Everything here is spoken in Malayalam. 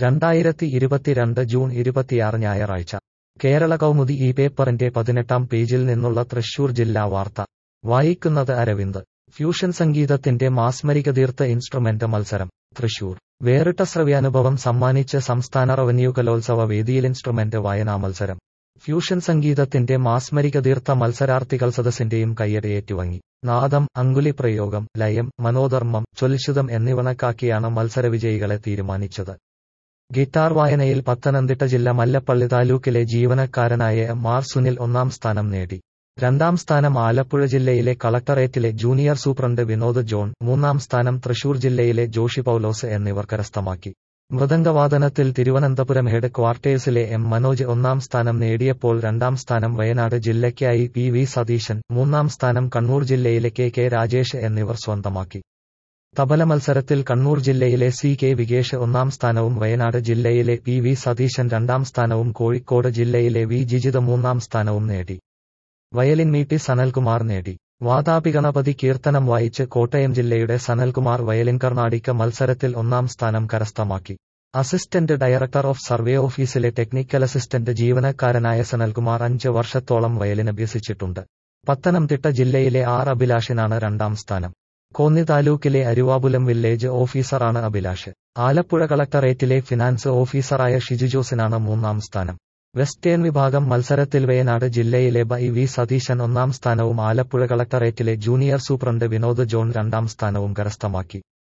2022 ജൂൺ 26 ഞായറാഴ്ച കേരള കൗമുദി ഈ പേപ്പറിന്റെ 18-ാം പേജിൽ നിന്നുള്ള തൃശൂർ ജില്ലാ വാർത്ത വായിക്കുന്നത് അരവിന്ദ്. ഫ്യൂഷൻ സംഗീതത്തിന്റെ മാസ്മരികതീർത്ത ഇൻസ്ട്രുമെന്റ് മത്സരം തൃശൂർ. വേറിട്ട ശ്രവ്യാനുഭവം സമ്മാനിച്ച് സംസ്ഥാന റവന്യൂ കലോത്സവ വേദിയിൽ ഇൻസ്ട്രുമെന്റ് വായനാ മത്സരം. ഫ്യൂഷൻ സംഗീതത്തിന്റെ മാസ്മരികതീർത്ത മത്സരാർത്ഥികൾ സദസ്സിന്റെയും കയ്യടി ഏറ്റുവാങ്ങി. നാദം, അങ്കുലി പ്രയോഗം, ലയം, മനോധർമ്മം, ചൊൽശുതം എന്നിവ കണക്കാക്കിയാണ് മത്സരവിജയികളെ തീരുമാനിച്ചത്. ഗിറ്റാർ വായനയിൽ പത്തനംതിട്ട ജില്ല മല്ലപ്പള്ളി താലൂക്കിലെ ജീവനക്കാരനായ എം.ആർ. സുനിൽ 1-ാം സ്ഥാനം നേടി. 2-ാം സ്ഥാനം ആലപ്പുഴ ജില്ലയിലെ കളക്ടറേറ്റിലെ ജൂനിയർ സൂപ്രണ്ട് വിനോദ് ജോൺ, 3-ാം സ്ഥാനം തൃശൂർ ജില്ലയിലെ ജോഷി പൗലോസ് എന്നിവർ കരസ്ഥമാക്കി. മൃദംഗവാദനത്തിൽ തിരുവനന്തപുരം ഹെഡ് ക്വാർട്ടേഴ്സിലെ എം. മനോജ് 1-ാം സ്ഥാനം നേടിയപ്പോൾ 2-ാം സ്ഥാനം വയനാട് ജില്ലയ്ക്കായി പി.വി. സതീശൻ, 3-ാം സ്ഥാനം കണ്ണൂർ ജില്ലയിലെ കെ. രാജേഷ് എന്നിവർ സ്വന്തമാക്കി. തബല മത്സരത്തിൽ കണ്ണൂർ ജില്ലയിലെ സി. വികേഷ് 1-ാം സ്ഥാനവും വയനാട് ജില്ലയിലെ പി.വി. സതീശൻ 2-ാം സ്ഥാനവും കോഴിക്കോട് ജില്ലയിലെ വി. ജിജിത് 3-ാം സ്ഥാനവും നേടി. വയലിൻ മീട്ടി സനൽകുമാർ നേടി. വാതാപി ഗണപതി കീർത്തനം വായിച്ച് കോട്ടയം ജില്ലയുടെ സനൽകുമാർ വയലിൻ കർണാടിക മത്സരത്തിൽ 1-ാം സ്ഥാനം കരസ്ഥമാക്കി. അസിസ്റ്റന്റ് ഡയറക്ടർ ഓഫ് സർവേ ഓഫീസിലെ ടെക്നിക്കൽ അസിസ്റ്റന്റ് ജീവനക്കാരനായ സനൽകുമാർ 5 വർഷത്തോളം വയലിൻ അഭ്യസിച്ചിട്ടുണ്ട്. പത്തനംതിട്ട ജില്ലയിലെ ആർ. അഭിലാഷിനാണ് 2-ാം സ്ഥാനം. കോന്നി താലൂക്കിലെ അരുവാപുലം വില്ലേജ് ഓഫീസറാണ് അഭിലാഷ്. ആലപ്പുഴ കളക്ടറേറ്റിലെ ഫിനാൻസ് ഓഫീസറായ ഷിജു ജോസിനാണ് 3-ാം സ്ഥാനം. വെസ്റ്റേൺ വിഭാഗം മത്സരത്തിൽ വയനാട് ജില്ലയിലെ പി.വി. സതീശൻ 1-ാം സ്ഥാനവും ആലപ്പുഴ കളക്ടറേറ്റിലെ ജൂനിയർ സൂപ്രണ്ട് വിനോദ് ജോൺ 2-ാം സ്ഥാനവും കരസ്ഥമാക്കി.